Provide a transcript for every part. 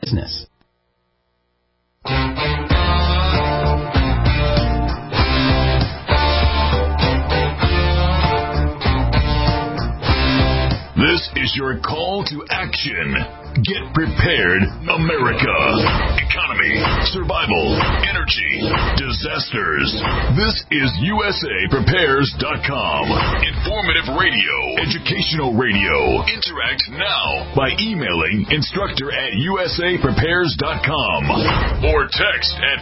business. This is your call to action. Get prepared, America. Economy, survival, energy, disasters. This is USAPrepares.com. Informative radio, educational radio. Interact now by emailing instructor@USAPrepares.com or text at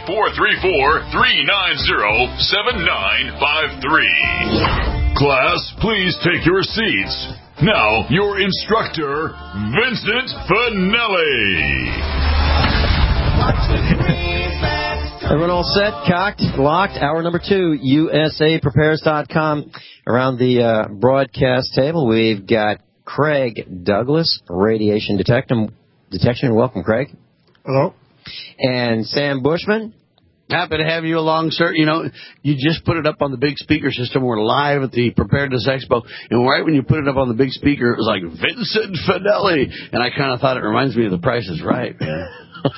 434-390-7953. Class, please take your seats. Now, your instructor, Vincent Finelli. Everyone all set, cocked, locked? Hour number 2, USAPrepares.com. Around the broadcast table, we've got Craig Douglas, radiation detection. Welcome, Craig. Hello. And Sam Bushman. Happy to have you along, sir. You know, you just put it up on the big speaker system. We're live at the Preparedness Expo. And right when you put it up on the big speaker, it was like, Vincent Finelli. And I kind of thought it reminds me of The Price is Right, man.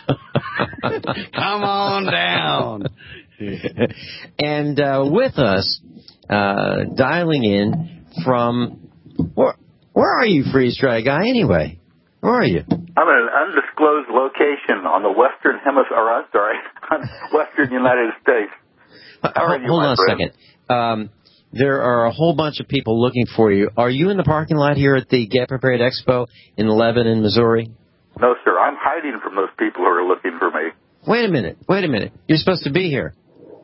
Come on down. And with us, dialing in from, where are you, Freeze Dry Guy, anyway? Where are you? I'm in an undisclosed location on the western hemisphere, on western United States. Hold on a second. There are a whole bunch of people looking for you. Are you in the parking lot here at the Get Prepared Expo in Lebanon, Missouri? No, sir. I'm hiding from those people who are looking for me. Wait a minute. You're supposed to be here.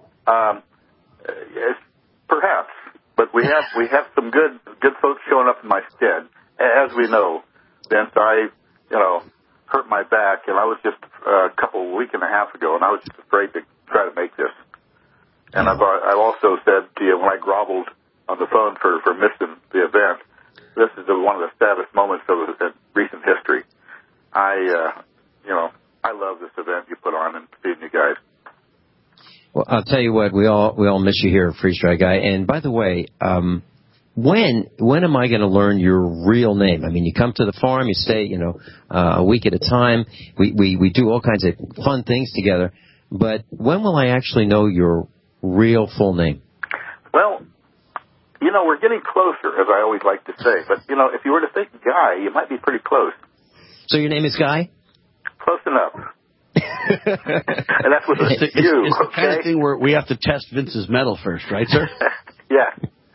Perhaps, but we have some good folks showing up in my stead. As we know, Vince, I hurt my back, and I was just a week and a half ago, and I was just afraid to try to make this. And I've also said to you when I groveled on the phone for missing the event, this is one of the saddest moments of recent history. I love this event you put on and seeing you guys. Well, I'll tell you what, we all miss you here, Freeze Dry Guy. And by the way, when am I going to learn your real name? I mean, you come to the farm, you stay, a week at a time. We do all kinds of fun things together. But when will I actually know your real full name? Well, we're getting closer, as I always like to say. But, if you were to think Guy, you might be pretty close. So your name is Guy? Close enough. And that's what it's the kind of thing where we have to test Vince's metal first, right, sir? Yeah.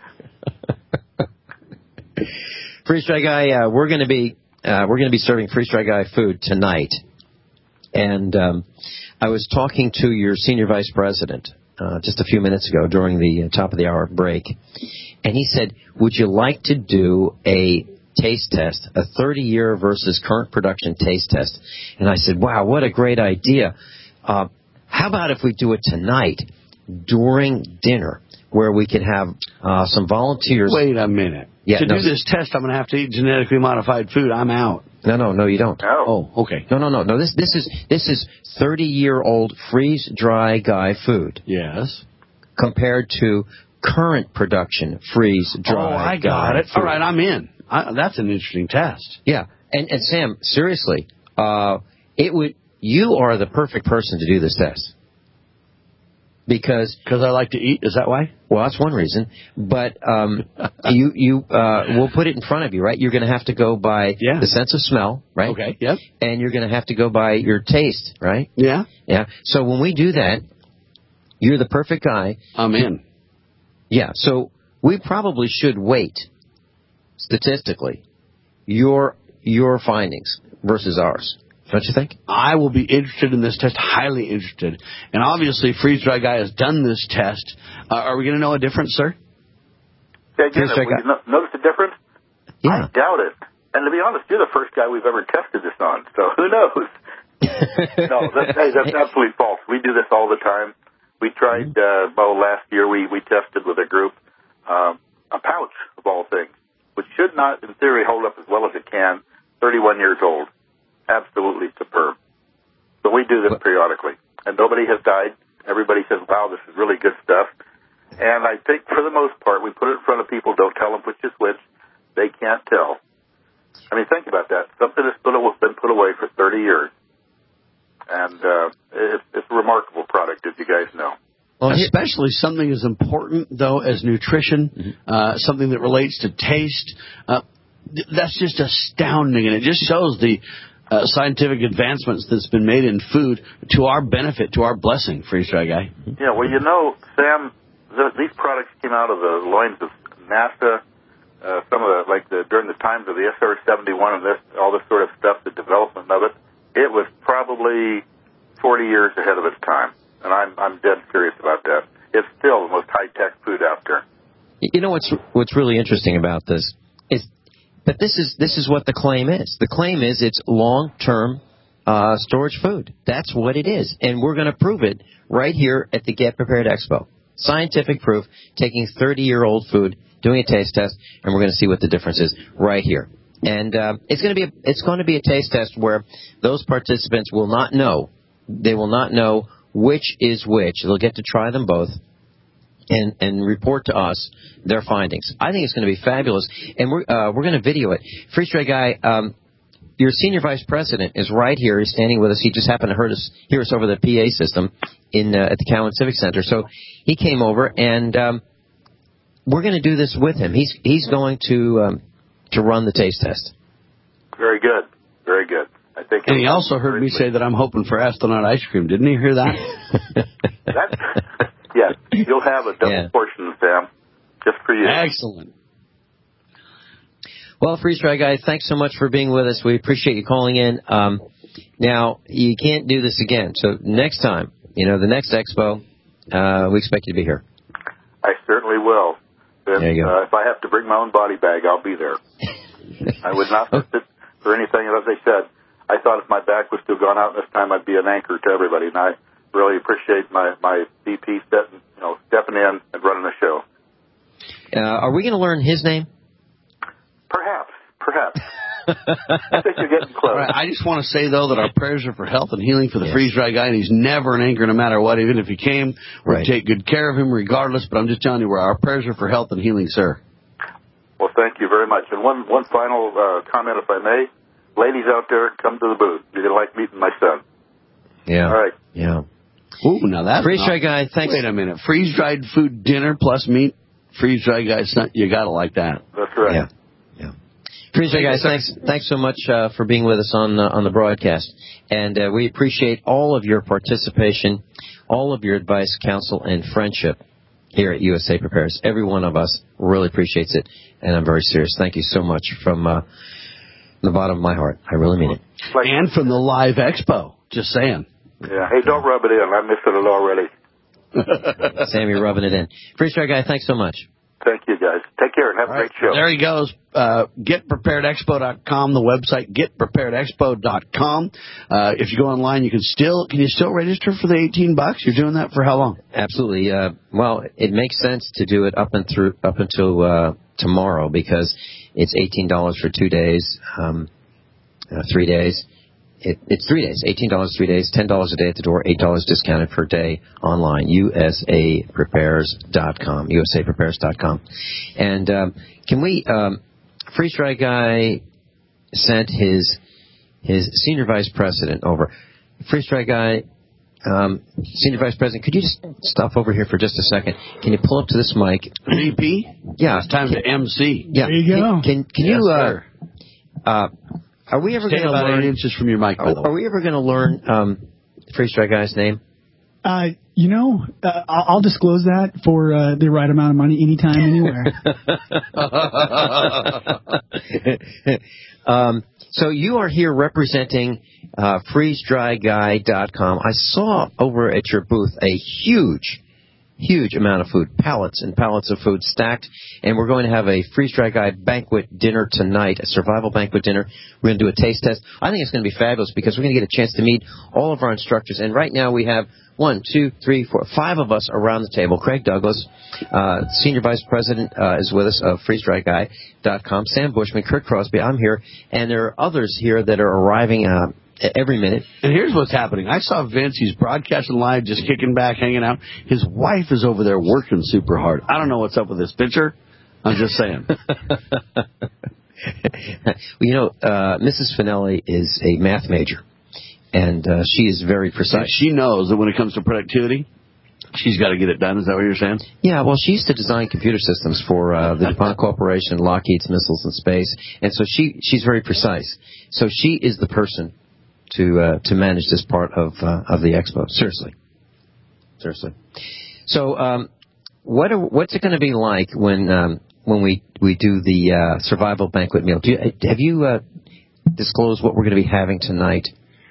Freeze Dry Guy, we're going to be serving Freeze Dry Guy food tonight, and I was talking to your senior vice president just a few minutes ago during the top of the hour break, and he said, "Would you like to do a taste test, a 30-year versus current production taste test?" And I said, "Wow, what a great idea! How about if we do it tonight during dinner?" Where we can have some volunteers. Wait a minute. Yeah, to do this test, I'm going to have to eat genetically modified food. I'm out. No, you don't. Oh, okay. No. This is 30-year-old freeze-dry Guy food. Yes. Compared to current production freeze-dry. Oh, I got it. Food. All right, I'm in. That's an interesting test. Yeah, and Sam, seriously, you are the perfect person to do this test. Because I like to eat. Is that why? Well, that's one reason. But we'll put it in front of you, right? You're going to have to go by the sense of smell, right? Okay. Yep. And you're going to have to go by your taste, right? Yeah. Yeah. So when we do that, you're the perfect guy. I'm in. Yeah. So we probably should wait, statistically, your findings versus ours. Don't you think? I will be interested in this test, highly interested. And obviously, Freeze Dry Guy has done this test. Are we going to know a difference, sir? Yeah, again, notice a difference? Yeah. I doubt it. And to be honest, you're the first guy we've ever tested this on, so who knows? No, that's absolutely false. We do this all the time. We tried, last year we tested with a group a pouch, of all things, which should not, in theory, hold up as well as it can, 31 years old. Absolutely superb. But we do this periodically, and nobody has died. Everybody says, wow, this is really good stuff. And I think for the most part, we put it in front of people, don't tell them which is which. They can't tell. I mean, think about that. Something that's been put away for 30 years. and it's a remarkable product, as you guys know. Well, especially something as important, though, as nutrition, something that relates to taste. That's just astounding, and it just shows the scientific advancements that's been made in food to our benefit, to our blessing, Freeze-Dry Guy. Yeah, well, you know, Sam, these products came out of the loins of NASA. Some of during the times of the SR-71 and all this sort of stuff, the development of it, it was probably 40 years ahead of its time, and I'm dead serious about that. It's still the most high-tech food out there. You know what's really interesting about this is, but this is what the claim is. The claim is it's long-term storage food. That's what it is, and we're going to prove it right here at the Get Prepared Expo. Scientific proof, taking 30-year-old food, doing a taste test, and we're going to see what the difference is right here. And it's going to be a taste test where those participants will not know. They will not know which is which. They'll get to try them both and report to us their findings. I think it's going to be fabulous, and we're going to video it. Freeze-Dry Guy, your senior vice president is right here. He's standing with us. He just happened to hear us over the PA system at the Cowan Civic Center. So he came over, and we're going to do this with him. He's going to run the taste test. Very good. Very good. I think. And he also heard me say that I'm hoping for astronaut ice cream. Didn't he hear that? Yes. You'll have a double portion, Sam, just for you. Excellent. Well, Freeze-Dry Guy, thanks so much for being with us. We appreciate you calling in. Now, you can't do this again. So next time, the next expo, we expect you to be here. I certainly will. And, there you go. If I have to bring my own body bag, I'll be there. I would not miss it for anything. And as I said, I thought if my back was still gone out this time, I'd be an anchor to everybody. And I really appreciate my VP stepping in and running the show. Are we going to learn his name? Perhaps. I think you're getting close. Right, I just want to say, though, that our prayers are for health and healing for the Freeze-Dry Guy, and he's never an anchor no matter what. Even if he came, we'd take good care of him regardless, but I'm just telling you, our prayers are for health and healing, sir. Well, thank you very much. And one final comment, if I may. Ladies out there, come to the booth. You're going to like meeting my son. Yeah. All right. Yeah. Ooh, now that's Freeze-Dry Guy, thanks. Wait a minute. Freeze-dried food dinner plus meat. Freeze-Dry Guy, you got to like that. That's right. Yeah. Freeze-Dry Guys, thanks so much for being with us on the broadcast, and we appreciate all of your participation, all of your advice, counsel, and friendship here at USA Prepares. Every one of us really appreciates it, and I'm very serious. Thank you so much from the bottom of my heart. I really mean it. And from the live expo. Just saying. Yeah. Hey, don't rub it in. I'm missing it already. Sam, you're rubbing it in. Freeze-Dry Guy, thanks so much. Thank you, guys. Take care and have a great show. There he goes. GetPreparedExpo.com, the website, GetPreparedExpo.com. If you go online, can you still register for the $18? You're doing that for how long? Absolutely. Well, it makes sense to do it up until tomorrow because it's $18 for 2 days, 3 days. It's 3 days, $18 3 days, $10 a day at the door, $8 discounted per day online, usaprepares.com, usaprepares.com. And can we, Freeze-Dry Guy sent his senior vice president over. Freeze-Dry Guy, senior vice president, could you just stop over here for just a second? Can you pull up to this mic? VP? Yeah. It's time to MC. Yeah. There you go. Can you, are we ever going to learn 8 inches from your mic, by the way. Are we ever going to learn Freeze-Dry Guy's name? I'll disclose that for the right amount of money anytime, anywhere. So you are here representing FreezeDryGuy.com. I saw over at your booth a huge amount of food, pallets and pallets of food stacked, and we're going to have a Freeze-Dry Guy banquet dinner tonight, a survival banquet dinner. We're going to do a taste test. I think it's going to be fabulous because we're going to get a chance to meet all of our instructors, and right now we have 5 of us around the table. Craig Douglas, Senior Vice President, is with us of FreezeDryGuy.com. Sam Bushman, Kurt Crosby, I'm here, and there are others here that are arriving every minute. And here's what's happening. I saw Vince. He's broadcasting live, just kicking back, hanging out. His wife is over there working super hard. I don't know what's up with this picture. I'm just saying. Mrs. Finelli is a math major. And she is very precise. She knows that when it comes to productivity, she's got to get it done. Is that what you're saying? Yeah, well, she used to design computer systems for the DuPont Corporation, Lockheed's Missiles and Space, and so she's very precise. So she is the person to manage this part of the expo. Seriously. So, what's it going to be like when we do the survival banquet meal? Have you disclosed what we're going to be having tonight?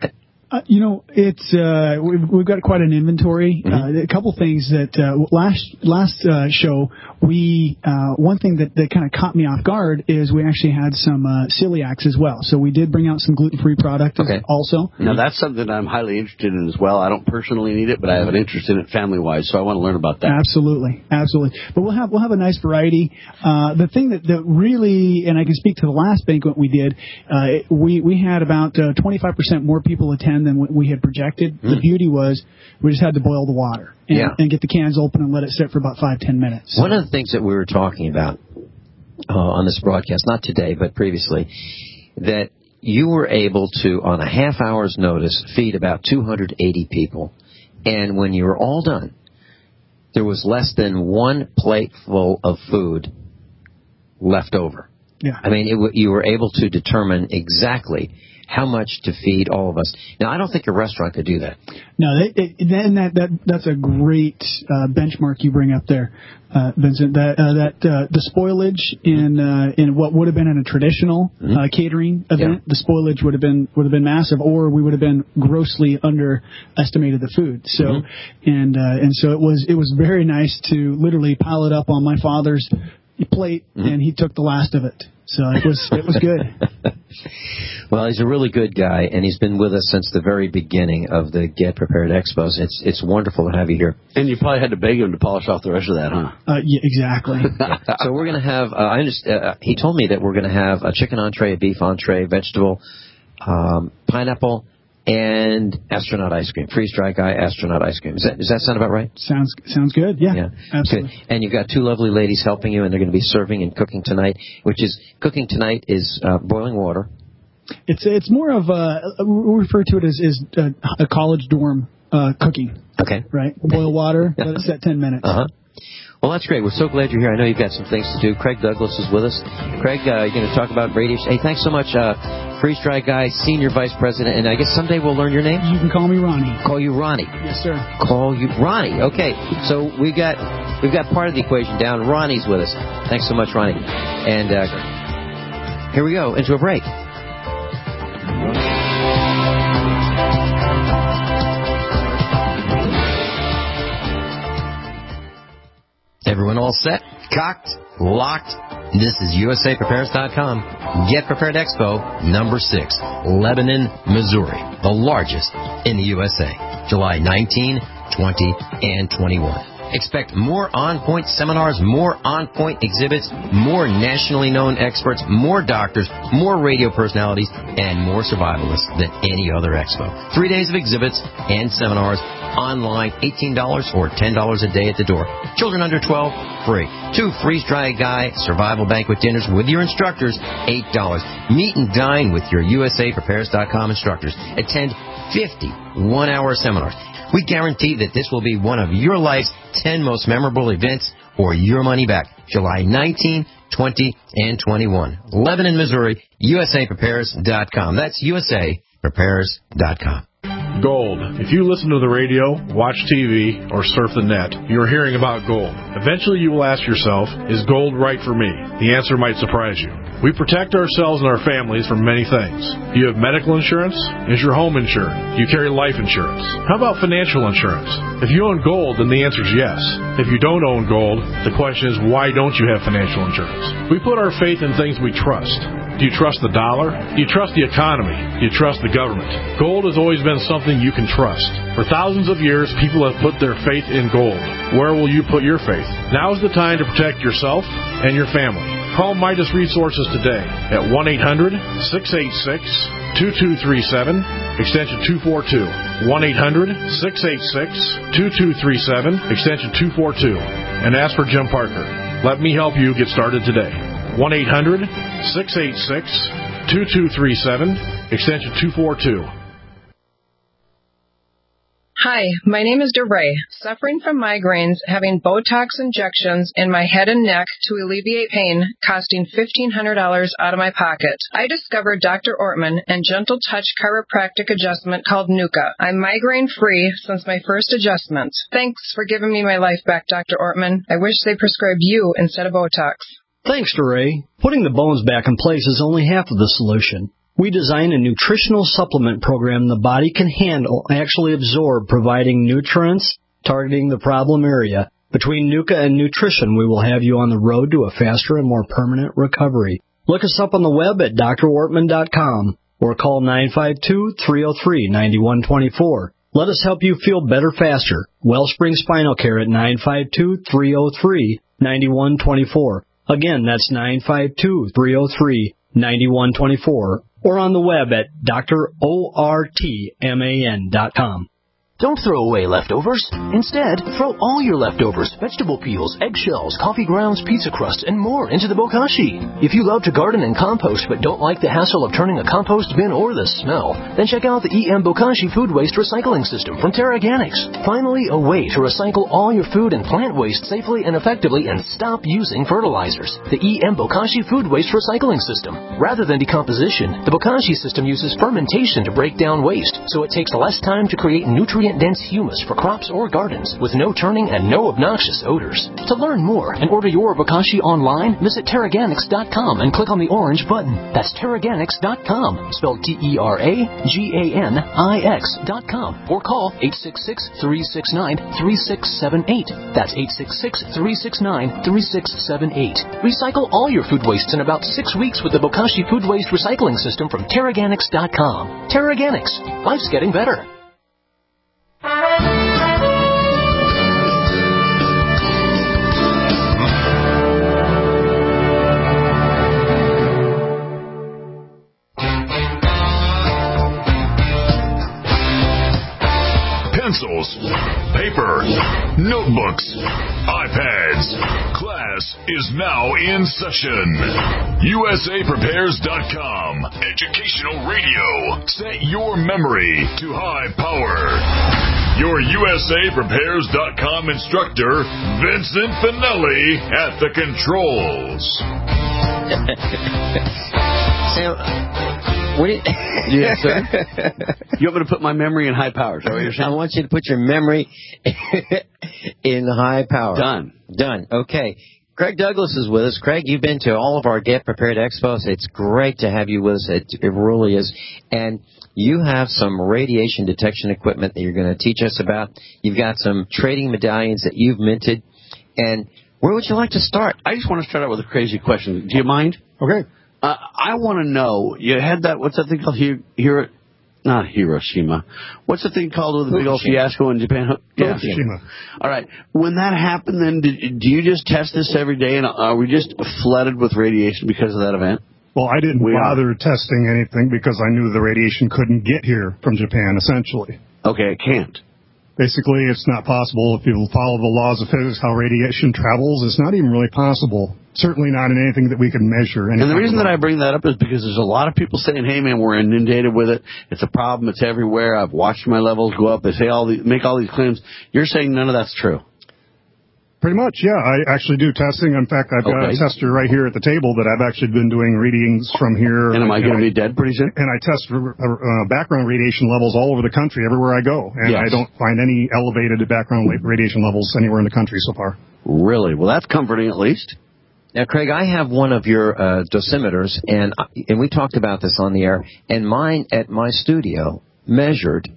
It's we've got quite an inventory. A couple things that last show we one thing that kind of caught me off guard is we actually had some celiacs as well. So we did bring out some gluten-free product also. Now that's something I'm highly interested in as well. I don't personally need it, but I have an interest in it family-wise, so I want to learn about that. Absolutely. But we'll have a nice variety. The thing that really, and I can speak to the last banquet we did, we had about 25% more people attend than what we had projected. The beauty was we just had to boil the water and get the cans open and let it sit for about 5-10 minutes. One of the things that we were talking about on this broadcast, not today but previously, that you were able to, on a half hour's notice, feed about 280 people, and when you were all done, there was less than one plate full of food left over. Yeah. I mean, you were able to determine exactly how much to feed all of us. Now, I don't think a restaurant could do that. No, that's a great benchmark you bring up there, Vincent. The spoilage in what would have been in a traditional catering event, the spoilage would have been massive, or we would have been grossly underestimated the food. So, and so it was very nice to literally pile it up on my father's plate, and he took the last of it. So it was good. Well, he's a really good guy, and he's been with us since the very beginning of the Get Prepared Expos. It's wonderful to have you here. And you probably had to beg him to polish off the rest of that, huh? Yeah, exactly. So we're going to have, he told me that we're going to have a chicken entree, a beef entree, vegetable, pineapple, and astronaut ice cream. Freeze-dry guy, astronaut ice cream. Does that sound about right? Sounds good. Yeah, absolutely. Good. And you've got two lovely ladies helping you, and they're going to be serving and cooking tonight. Cooking tonight is boiling water. It's more of we refer to it as a college dorm cooking. Okay. Right. Boil water. Let it set 10 minutes. Well, that's great. We're so glad you're here. I know you've got some things to do. Craig Douglas is with us. Craig, you're going to talk about radio. Hey, thanks so much, Freeze Dry Guy, Senior Vice President, and I guess someday we'll learn your name? You can call me Ronnie. Call you Ronnie. Yes, sir. Call you Ronnie. Okay. So we've got part of the equation down. Ronnie's with us. Thanks so much, Ronnie. And here we go, into a break. Everyone all set? Cocked? Locked? This is USAPrepares.com. Get Prepared Expo number 6, Lebanon, Missouri. The largest in the USA. July 19, 20, and 21. Expect more on-point seminars, more on-point exhibits, more nationally known experts, more doctors, more radio personalities, and more survivalists than any other expo. 3 days of exhibits and seminars, online, $18 or $10 a day at the door. Children under 12, free. 2 freeze-dry guy survival banquet dinners with your instructors, $8. Meet and dine with your USAPrepares.com instructors. Attend 50 one-hour seminars. We guarantee that this will be one of your life's 10 most memorable events or your money back. July 19, 20, and 21. Lebanon, Missouri, USAPrepares.com. That's USAPrepares.com. Gold. If you listen to the radio, watch TV, or surf the net, you're hearing about gold. Eventually you will ask yourself, is gold right for me? The answer might surprise you. We protect ourselves and our families from many things. Do you have medical insurance? Is your home insured? Do you carry life insurance? How about financial insurance? If you own gold, then the answer is yes. If you don't own gold, the question is, why don't you have financial insurance? We put our faith in things we trust. Do you trust the dollar? Do you trust the economy? Do you trust the government? Gold has always been something you can trust. For thousands of years, people have put their faith in gold. Where will you put your faith? Now is the time to protect yourself and your family. Call Midas Resources today at 1-800-686-2237, extension 242. 1-800-686-2237, extension 242. And ask for Jim Parker. Let me help you get started today. 1-800-686-2237, extension 242. Hi, my name is DeRay, suffering from migraines, having Botox injections in my head and neck to alleviate pain, costing $1,500 out of my pocket. I discovered Dr. Ortman and Gentle Touch chiropractic adjustment called Nuka. I'm migraine-free since my first adjustment. Thanks for giving me my life back, Dr. Ortman. I wish they prescribed you instead of Botox. Thanks, DeRay. Putting the bones back in place is only half of the solution. We design a nutritional supplement program the body can handle, actually absorb, providing nutrients, targeting the problem area. Between Nuka and nutrition, we will have you on the road to a faster and more permanent recovery. Look us up on the web at drortman.com or call 952-303-9124. Let us help you feel better faster. Wellspring Spinal Care at 952-303-9124. Again, that's 952-303-9124. Or on the web at drortman.com. Don't throw away leftovers. Instead, throw all your leftovers, vegetable peels, eggshells, coffee grounds, pizza crust, and more into the bokashi. If you love to garden and compost but don't like the hassle of turning a compost bin or the smell, then check out the EM Bokashi Food Waste Recycling System from TerraGanix. Finally, a way to recycle all your food and plant waste safely and effectively and stop using fertilizers. The EM Bokashi Food Waste Recycling System. Rather than decomposition, the Bokashi system uses fermentation to break down waste, so it takes less time to create nutrient-dense humus for crops or gardens with no turning and no obnoxious odors. To learn more and order your Bokashi online, visit TerraGanix.com and click on the orange button. That's TerraGanix.com, spelled TerraGanix.com, or call 866-369-3678. That's 866-369-3678. Recycle all your food wastes in about 6 weeks with the Bokashi Food Waste Recycling System from TerraGanix.com. TerraGanix. Life's getting better. Pencils, paper, notebooks, iPads. Class is now in session. USAPrepares.com. Educational radio. Set your memory to high power. Your USAPrepares.com instructor, Vincent Finelli, at the controls. Yes, sir. You want me to put my memory in high power? Is that what you're saying? I want you to put your memory in high power. Done. Okay. Craig Douglas is with us. Craig, you've been to all of our Get Prepared Expos. It's great to have you with us. It really is. And you have some radiation detection equipment that you're going to teach us about. You've got some trading medallions that you've minted. And where would you like to start? I just want to start out with a crazy question. Do you mind? Okay. I want to know, you had that, what's that thing called? Not Hiroshima. What's the thing called with the big old fiasco in Japan? Fukushima. All right. When that happened, then, do you just test this every day, and are we just flooded with radiation because of that event? Well, I didn't bother testing anything because I knew the radiation couldn't get here from Japan, essentially. Okay, it can't. Basically, it's not possible. If you follow the laws of physics, how radiation travels, it's not even really possible. Certainly not in anything that we can measure. And the reason that I bring that up is because there's a lot of people saying, hey, man, we're inundated with it. It's a problem. It's everywhere. I've watched my levels go up. They say make all these claims. You're saying none of that's true. Pretty much, yeah. I actually do testing. In fact, I've got a tester right here at the table that I've actually been doing readings from here. And am I going to be dead pretty soon? And I test background radiation levels all over the country, everywhere I go. And I don't find any elevated background radiation levels anywhere in the country so far. Really? Well, that's comforting at least. Now, Craig, I have one of your dosimeters, and we talked about this on the air, and mine at my studio measured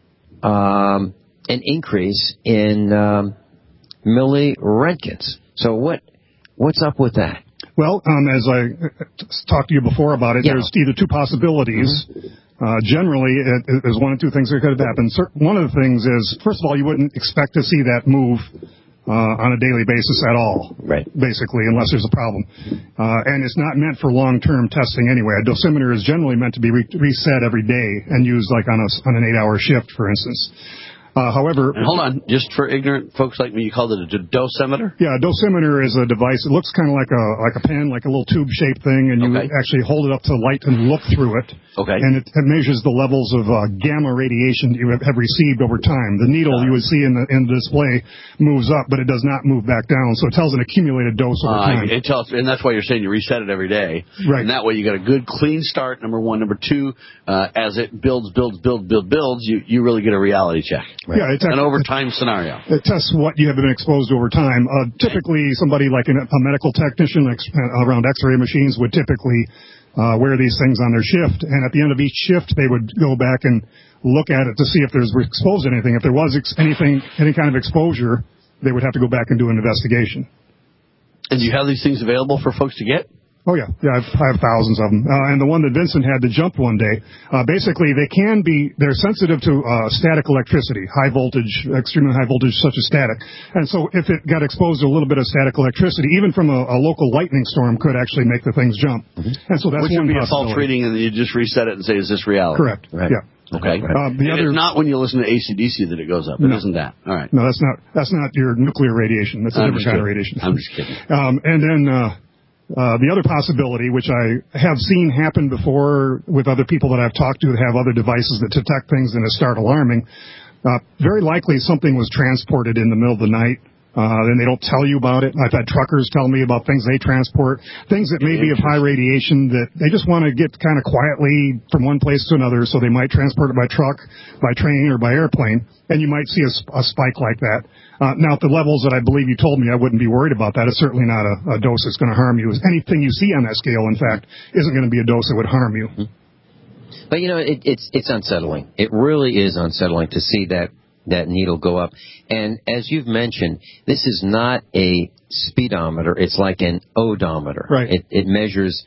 an increase in milliroentgens. So what's up with that? Well, as I talked to you before about it, there's either two possibilities. Mm-hmm. Generally, there's one of two things that could have happened. One of the things is, first of all, you wouldn't expect to see that move on a daily basis at all, basically, unless there's a problem. And it's not meant for long-term testing anyway. A dosimeter is generally meant to be reset every day and used like on an 8-hour shift, for instance. However, and hold on, just for ignorant folks like me, you called it a dosimeter? Yeah, a dosimeter is a device. It looks kind of like a pen, like a little tube-shaped thing, and you actually hold it up to the light and look through it. Okay. And it measures the levels of gamma radiation you have received over time. The needle you would see in the display moves up, but it does not move back down. So it tells an accumulated dose over time. It tells, and that's why you're saying you reset it every day. Right. And that way you get a good clean start. Number one, number two, as it builds, you really get a reality check. Right. Yeah, it's an overtime scenario. It tests what you have been exposed to over time. Typically, somebody like a medical technician around X-ray machines would typically wear these things on their shift, and at the end of each shift, they would go back and look at it to see if there's exposed to anything. If there was any kind of exposure, they would have to go back and do an investigation. And do you have these things available for folks to get? Oh, yeah. Yeah, I have thousands of them. And the one that Vincent had to jump one day, basically they're sensitive to static electricity, high voltage, extremely high voltage, such as static. And so if it got exposed to a little bit of static electricity, even from a local lightning storm could actually make the things jump. Mm-hmm. And so that's which would be a false reading, and you just reset it and say, is this reality? Correct. Right. Yeah. Okay. It's not when you listen to AC/DC that it goes up. It isn't that. All right. No, that's not your nuclear radiation. That's a different kind of radiation. I'm just kidding. And then the other possibility, which I have seen happen before with other people that I've talked to that have other devices that detect things and start alarming, very likely something was transported in the middle of the night. Then they don't tell you about it. I've had truckers tell me about things they transport, things that may be of high radiation that they just want to get kind of quietly from one place to another, so they might transport it by truck, by train, or by airplane, and you might see a spike like that. Now, at the levels that I believe you told me, I wouldn't be worried about that. It's certainly not a dose that's going to harm you. Anything you see on that scale, in fact, isn't going to be a dose that would harm you. But, it's unsettling. It really is unsettling to see that needle go up. And as you've mentioned, this is not a speedometer. It's like an odometer. Right. It measures,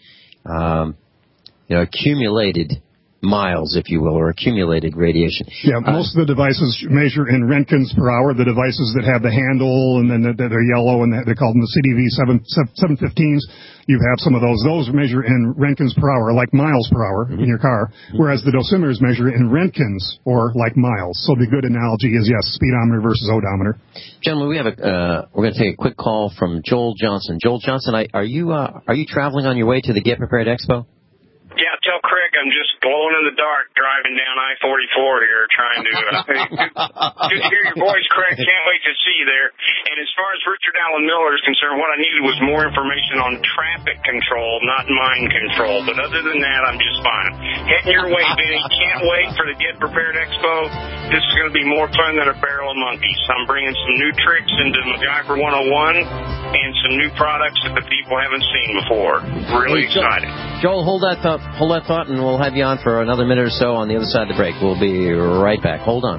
accumulated miles, if you will, or accumulated radiation. Yeah, most of the devices measure in Roentgens per hour. The devices that have the handle and then they're yellow and they call them the CDV 715s. You have some of those. Those measure in Roentgens per hour, like miles per hour in your car, whereas the dosimeters measure in Roentgens or like miles. So the good analogy is, yes, speedometer versus odometer. Gentlemen, we're going to take a quick call from Joel Johnson. Joel Johnson, are you traveling on your way to the Get Prepared Expo? Yeah, tell Craig I'm just glowing in the dark driving down I-44 here trying to good to hear your voice, Craig. Can't wait to see you there. And as far as Richard Allen Miller is concerned, what I needed was more information on traffic control, not mind control. But other than that, I'm just fine. Heading your way, Vinny. Can't wait for the Get Prepared Expo. This is going to be more fun than a barrel of monkeys. I'm bringing some new tricks into MacGyver 101 and some new products that the people haven't seen before. Really excited. Joel, hold that thought, and we'll have you on for another minute or so on the other side of the break. We'll be right back. Hold on.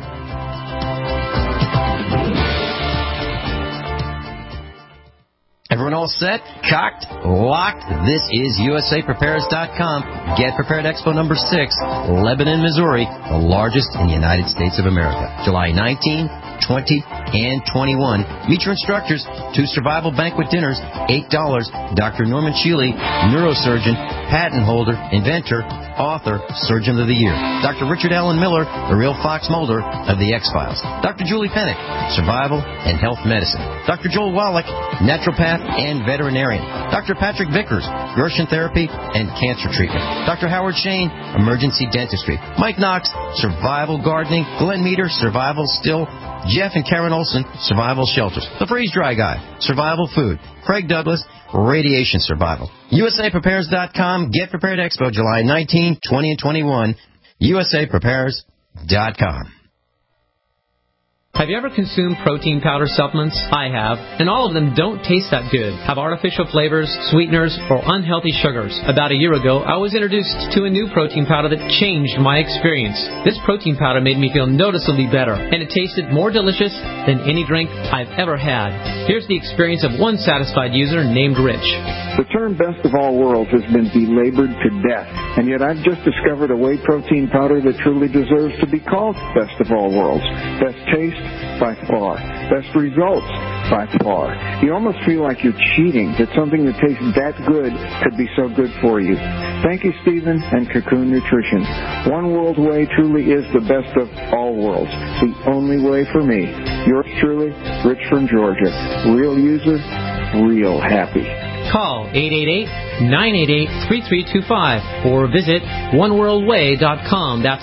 Everyone all set? Cocked? Locked? This is USAPrepares.com. Get Prepared Expo number 6, Lebanon, Missouri, the largest in the United States of America. July 19, 20, and 21. Meet your instructors. 2 survival banquet dinners, $8. Dr. Norman Shealy, neurosurgeon, patent holder, inventor, author, Surgeon of the Year. Dr. Richard Allen Miller, the real Fox Mulder of the X-Files. Dr. Julie Pennick, survival and health medicine. Dr. Joel Wallach, naturopath and veterinarian. Dr. Patrick Vickers, Gershon therapy and cancer treatment. Dr. Howard Shane, emergency dentistry. Mike Knox, survival gardening. Glenn Meter, survival still. Jeff and Karen Olson, survival shelters. The Freeze Dry Guy, survival food. Craig Douglas, radiation survival. USAPrepares.com. Get Prepared Expo, July 19, 20, and 21. USAPrepares.com. Have you ever consumed protein powder supplements? I have, and all of them don't taste that good, have artificial flavors, sweeteners, or unhealthy sugars. About a year ago, I was introduced to a new protein powder that changed my experience. This protein powder made me feel noticeably better, and it tasted more delicious than any drink I've ever had. Here's the experience of one satisfied user named Rich. The term best of all worlds has been belabored to death, and yet I've just discovered a whey protein powder that truly deserves to be called best of all worlds. Best taste, by far. Best results, by far. You almost feel like you're cheating, that something that tastes that good could be so good for you. Thank you, Stephen and Cocoon Nutrition. One World Way truly is the best of all worlds. The only way for me. Yours truly, Rich from Georgia. Real user, real happy. Call 888-988-3325 or visit oneworldway.com. That's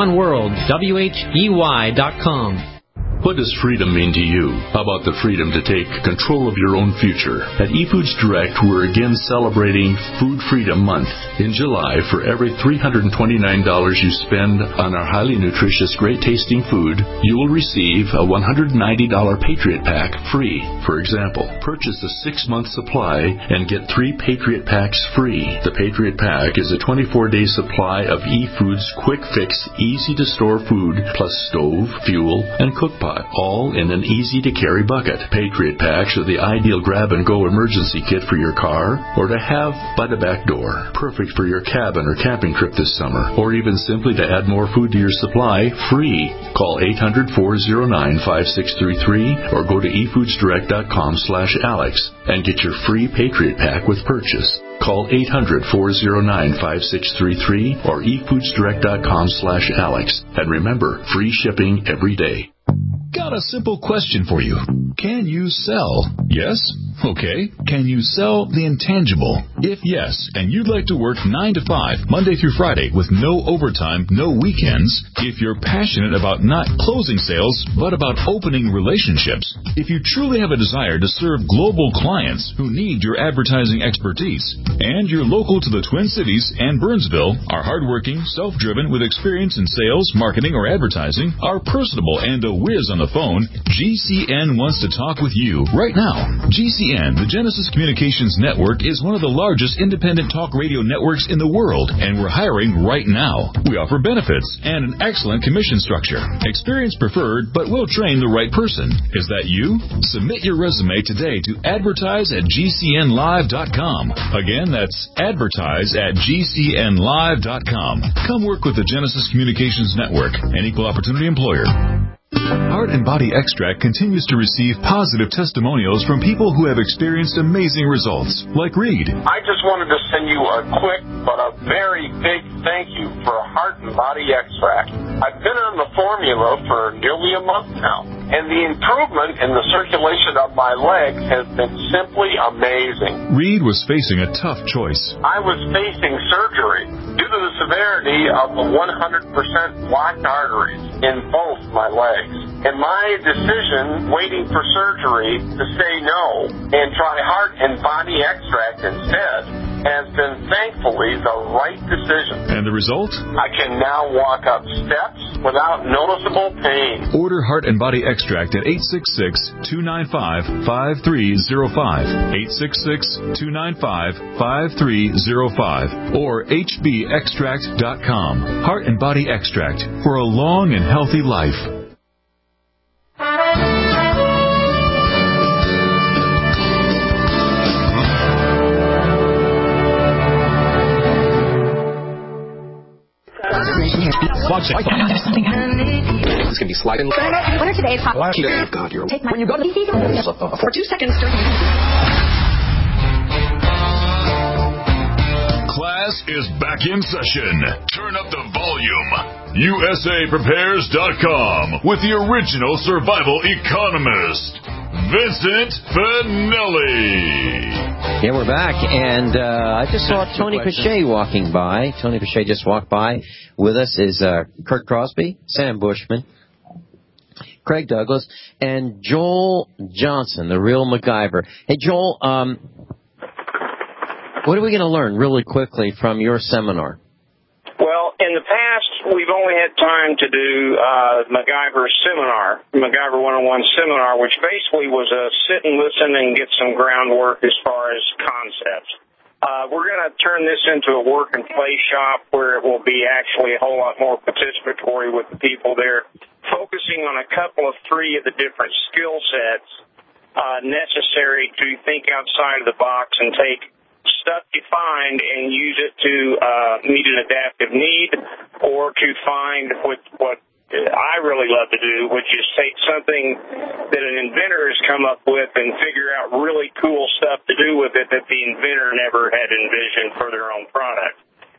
oneworld.com. What does freedom mean to you? How about the freedom to take control of your own future? At eFoods Direct, we're again celebrating Food Freedom Month. In July, for every $329 you spend on our highly nutritious, great-tasting food, you will receive a $190 Patriot Pack free. For example, purchase a 6-month supply and get 3 Patriot Packs free. The Patriot Pack is a 24-day supply of eFoods quick-fix, easy-to-store food, plus stove, fuel, and cookpot, all in an easy-to-carry bucket. Patriot Packs are the ideal grab-and-go emergency kit for your car or to have by the back door. Perfect for your cabin or camping trip this summer, or even simply to add more food to your supply, free. Call 800-409-5633 or go to efoodsdirect.com/Alex and get your free Patriot Pack with purchase. Call 800-409-5633 or efoodsdirect.com/Alex. And remember, free shipping every day. Got a simple question for you. Can you sell? Yes? Okay. Can you sell the intangible? If yes, and you'd like to work 9 to 5, Monday through Friday, with no overtime, no weekends, if you're passionate about not closing sales, but about opening relationships, if you truly have a desire to serve global clients who need your advertising expertise, and you're local to the Twin Cities and Burnsville, are hardworking, self-driven, with experience in sales, marketing, or advertising, are personable, and a whiz on the phone, GCN wants to talk with you right now. GCN, the Genesis Communications Network, is one of the largest independent talk radio networks in the world, and we're hiring right now. We offer benefits and an excellent commission structure. Experience preferred, but we'll train the right person. Is that you? Submit your resume today to advertise@gcnlive.com. Again, that's advertise@gcnlive.com. Come work with the Genesis Communications Network, an equal opportunity employer. Heart and Body Extract continues to receive positive testimonials from people who have experienced amazing results, like Reed. I just wanted to send you a quick but a very big thank you for Heart and Body Extract. I've been on the formula for nearly a month now, and the improvement in the circulation of my legs has been simply amazing. Reed was facing a tough choice. I was facing surgery due to the severity of the 100% blocked arteries in both my legs. And my decision, waiting for surgery, to say no and try Heart and Body Extract instead, has been thankfully the right decision. And the result? I can now walk up steps without noticeable pain. Order Heart and Body Extract at 866-295-5305, 866-295-5305, or hbextract.com. Heart and Body Extract for a long and healthy life. It's going to be sliding. What are today's hot? Oh, God, you're... Take my... When you go to... For 2 seconds... Class is back in session. Turn up the volume. USAPrepares.com with the original survival economist, Vincent Finelli. Yeah, we're back, and I just saw Tony Pache walking by. Tony Pache just walked by. With us is Kurt Crosby, Sam Bushman, Craig Douglas, and Joel Johnson, the real MacGyver. Hey, Joel, what are we going to learn really quickly from your seminar? Well, in the past, we've only had time to do MacGyver seminar, MacGyver 101 seminar, which basically was a sit and listen and get some groundwork as far as concepts. We're going to turn this into a work and play shop where it will be actually a whole lot more participatory with the people there, focusing on a couple of 3 of the different skill sets necessary to think outside of the box and take stuff you find and use it to meet an adaptive need, or to find what I really love to do, which is take something that an inventor has come up with and figure out really cool stuff to do with it that the inventor never had envisioned for their own product.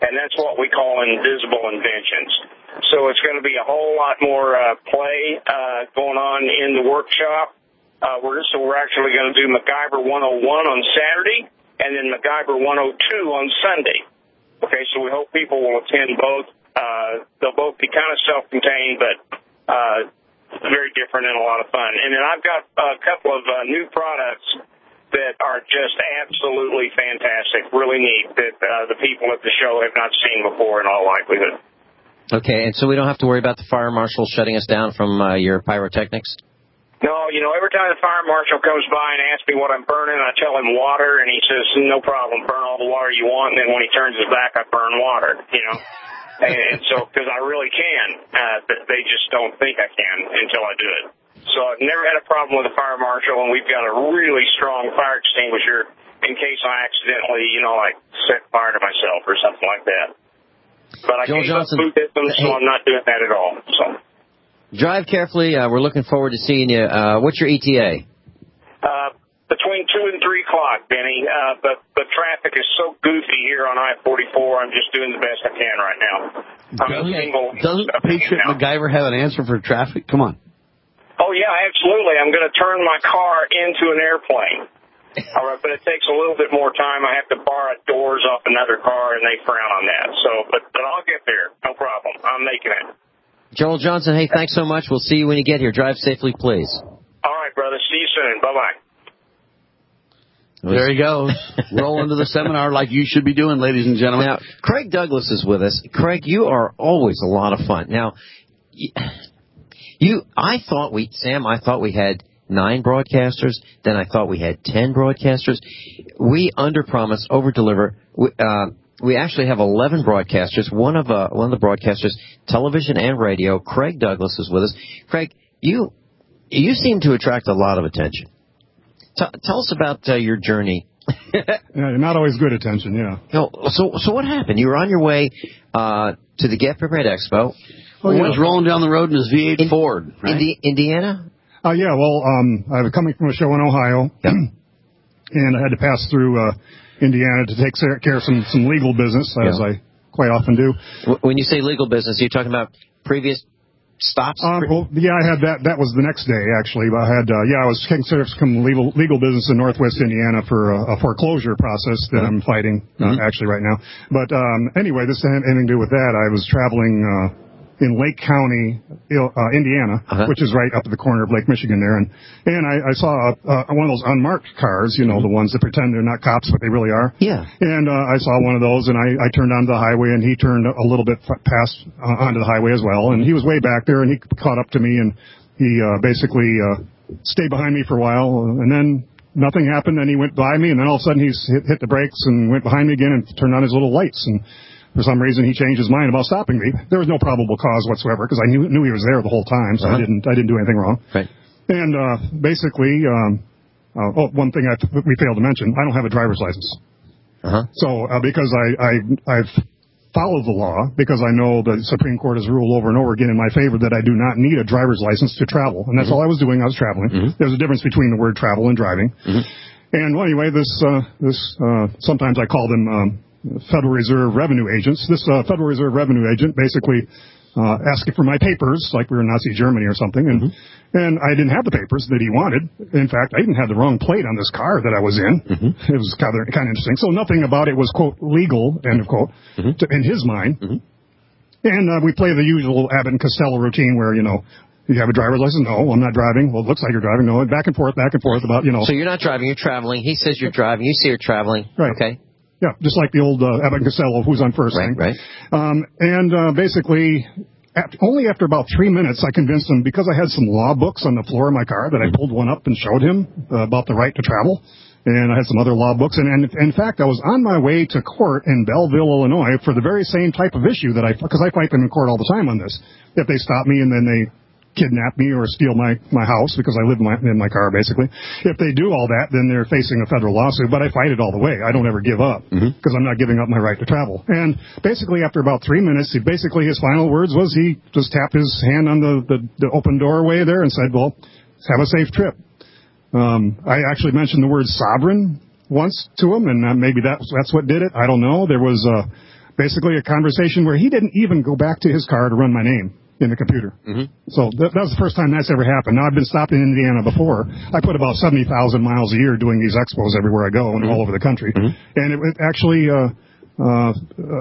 and that's what we call invisible inventions. So it's going to be a whole lot more play going on in the workshop. We're actually going to do MacGyver 101 on Saturday and then MacGyver 102 on Sunday. Okay, so we hope people will attend both. They'll both be kind of self-contained, but very different and a lot of fun. And then I've got a couple of new products that are just absolutely fantastic, really neat, that the people at the show have not seen before in all likelihood. Okay, and so we don't have to worry about the fire marshal shutting us down from your pyrotechnics? No, every time the fire marshal comes by and asks me what I'm burning, I tell him water, and he says, no problem, burn all the water you want, and then when he turns his back, I burn water, And so, because I really can, but they just don't think I can until I do it. So I've never had a problem with the fire marshal, and we've got a really strong fire extinguisher in case I accidentally, set fire to myself or something like that. But I gave up food systems, so I'm not doing that at all. So drive carefully. We're looking forward to seeing you. What's your ETA? Between 2 and 3 o'clock, Benny. But the traffic is so goofy here on I-44. I'm just doing the best I can right now. Doesn't Patriot MacGyver have an answer for traffic? Come on. Oh, yeah, absolutely. I'm going to turn my car into an airplane. All right, but it takes a little bit more time. I have to borrow doors off another car, and they frown on that. So, but I'll get there. No problem. I'm making it. Joel Johnson, hey, thanks so much. We'll see you when you get here. Drive safely, please. All right, brother. See you soon. Bye-bye. There he goes. Rolling to the seminar like you should be doing, ladies and gentlemen. Now, Craig Douglas is with us. Craig, you are always a lot of fun. Now, I thought we had 9 broadcasters. Then I thought we had 10 broadcasters. We underpromise, overdeliver. We actually have 11 broadcasters. One of the broadcasters, television and radio, Craig Douglas, is with us. Craig, you seem to attract a lot of attention. Tell us about your journey. Not always good attention, yeah. So what happened? You were on your way to the Get Prepared Expo. Well, he was rolling down the road in his V8 Ford, right? Indiana? Yeah, well, I was coming from a show in Ohio, and I had to pass through Indiana to take care of some legal business, as I quite often do. When you say legal business, you're talking about previous stops? Well, yeah, I had that. That was the next day, actually. I was taking care of some legal business in Northwest Indiana for a foreclosure process that I'm fighting, actually, right now. But anyway, this had anything to do with that. I was traveling in Lake County, Indiana, which is right up at the corner of Lake Michigan there. And I saw one of those unmarked cars, the ones that pretend they're not cops, but they really are. Yeah. And I saw one of those, and I turned onto the highway, and he turned a little bit past onto the highway as well. And he was way back there, and he caught up to me, and he basically stayed behind me for a while, and then nothing happened. Then he went by me, and then all of a sudden he hit the brakes and went behind me again and turned on his little lights. And for some reason, he changed his mind about stopping me. There was no probable cause whatsoever because I knew he was there the whole time, so I didn't do anything wrong. Right. And basically, one thing we failed to mention: I don't have a driver's license. So because I've followed the law, because I know the Supreme Court has ruled over and over again in my favor that I do not need a driver's license to travel, and that's all I was doing. I was traveling. There's a difference between the word travel and driving. And well, anyway, this sometimes I call them Federal Reserve revenue agents. This Federal Reserve revenue agent basically asking for my papers, like we were in Nazi Germany or something, and I didn't have the papers that he wanted. In fact, I even had the wrong plate on this car that I was in. It was kind of interesting. So nothing about it was, quote, legal, end of quote, in his mind. And we play the usual Abbott and Costello routine where, you have a driver's license? No, I'm not driving. Well, it looks like you're driving. No, back and forth about, So you're not driving, you're traveling. He says you're driving. You say you're traveling. Right. Okay. Yeah, just like the old Abbott and Costello, who's on first thing. Right. Basically, only after about 3 minutes, I convinced him, because I had some law books on the floor of my car, that I pulled one up and showed him about the right to travel. And I had some other law books. And in fact, I was on my way to court in Belleville, Illinois, for the very same type of issue because I fight them in court all the time on this. If they stop me and then they kidnap me or steal my house because I live in my car, basically. If they do all that, then they're facing a federal lawsuit, but I fight it all the way. I don't ever give up because I'm not giving up my right to travel. And basically, after about 3 minutes, his final words was he just tapped his hand on the open doorway there and said, well, have a safe trip. I actually mentioned the word sovereign once to him, and maybe that's what did it. I don't know. There was basically a conversation where he didn't even go back to his car to run my name in the computer. So that was the first time that's ever happened. Now, I've been stopped in Indiana before. I put about 70,000 miles a year doing these expos everywhere I go and all over the country. And it actually, I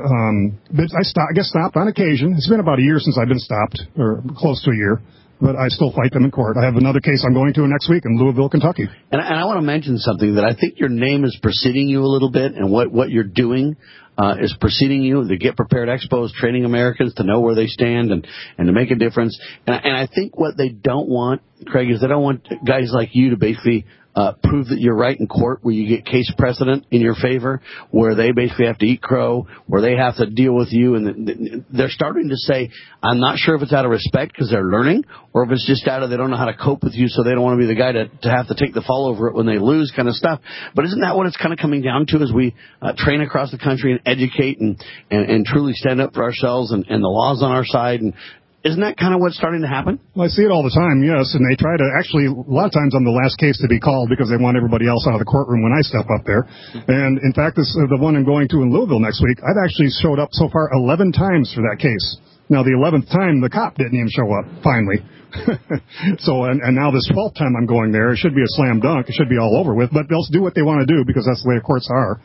get stopped on occasion. It's been about a year since I've been stopped, or close to a year. But I still fight them in court. I have another case I'm going to next week in Louisville, Kentucky. And I want to mention something that I think your name is preceding you a little bit, and what you're doing is preceding you. The Get Prepared Expo is training Americans to know where they stand and to make a difference. And I think what they don't want, Craig, is they don't want guys like you to basically prove that you're right in court, where you get case precedent in your favor, where they basically have to eat crow, where they have to deal with you. And they're starting to say, I'm not sure if it's out of respect because they're learning, or if it's just out of they don't know how to cope with you, so they don't want to be the guy to have to take the fall over it when they lose kind of stuff. But isn't that what it's kind of coming down to as we train across the country and educate and truly stand up for ourselves and the laws on our side? And isn't that kind of what's starting to happen? Well, I see it all the time, yes, and they try to, actually, a lot of times I'm the last case to be called because they want everybody else out of the courtroom when I step up there. And, in fact, the one I'm going to in Louisville next week, I've actually showed up so far 11 times for that case. Now, the 11th time, the cop didn't even show up, finally. So, and now this 12th time I'm going there, it should be a slam dunk. It should be all over with, but they'll do what they want to do because that's the way the courts are.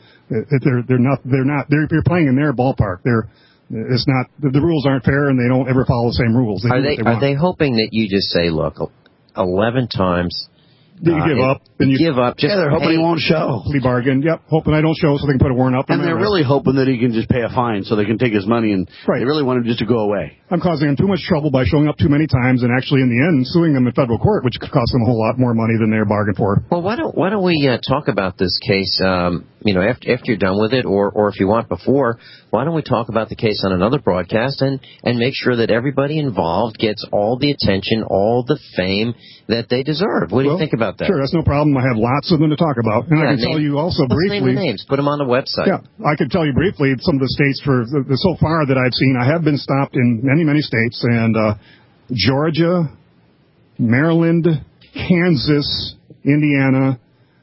You're playing in their ballpark. It's not, the rules aren't fair, and they don't ever follow the same rules. Are they hoping that you just say, look, 11 times... You give up. You give up. Just, they're hoping he won't show. Plea bargain. Yep. Hoping I don't show so they can put a warrant up. And they're really hoping that he can just pay a fine so they can take his money, and they really want him just to go away. I'm causing them too much trouble by showing up too many times and actually in the end suing them in federal court, which could cost them a whole lot more money than they bargained for. Well, why don't we talk about this case, after you're done with it, or if you want before, why don't we talk about the case on another broadcast and make sure that everybody involved gets all the attention, all the fame that they deserve. What do you think about that? Sure, that's no problem. I have lots of them to talk about. And I can tell you also briefly... Name the names. Put them on the website. Yeah, I could tell you briefly some of the states so far that I've seen. I have been stopped in many states, and Georgia, Maryland, Kansas, Indiana,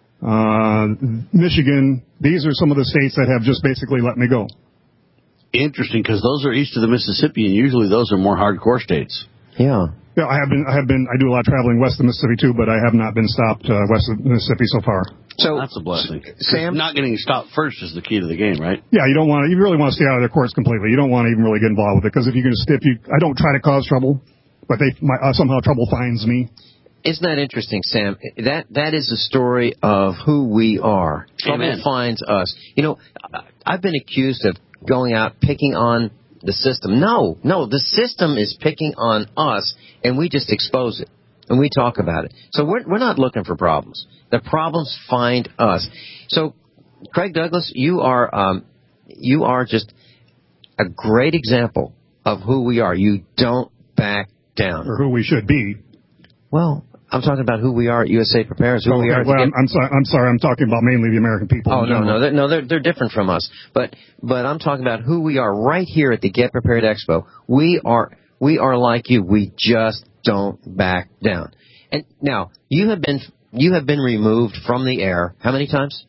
Michigan. These are some of the states that have just basically let me go. Interesting, because those are east of the Mississippi, and usually those are more hardcore states. Yeah. Yeah, I do a lot of traveling west of Mississippi too, but I have not been stopped west of Mississippi so far. So that's a blessing. Sam, not getting stopped first is the key to the game, right? Yeah, you really want to stay out of their courts completely. You don't want to even really get involved with it, because I don't try to cause trouble, but somehow trouble finds me. Isn't that interesting, Sam? That is the story of who we are. Trouble finds us. I've been accused of going out picking on the system. No, the system is picking on us, and we just expose it, and we talk about it. So we're not looking for problems. The problems find us. So, Craig Douglas, you are just a great example of who we are. You don't back down. Or who we should be. Well, I'm talking about who we are at USA Prepares. Who we are. Well, I'm sorry. I'm talking about mainly the American people. Oh no, they're different from us. But I'm talking about who we are right here at the Get Prepared Expo. We are like you. We just don't back down. And now you have been removed from the air. How many times?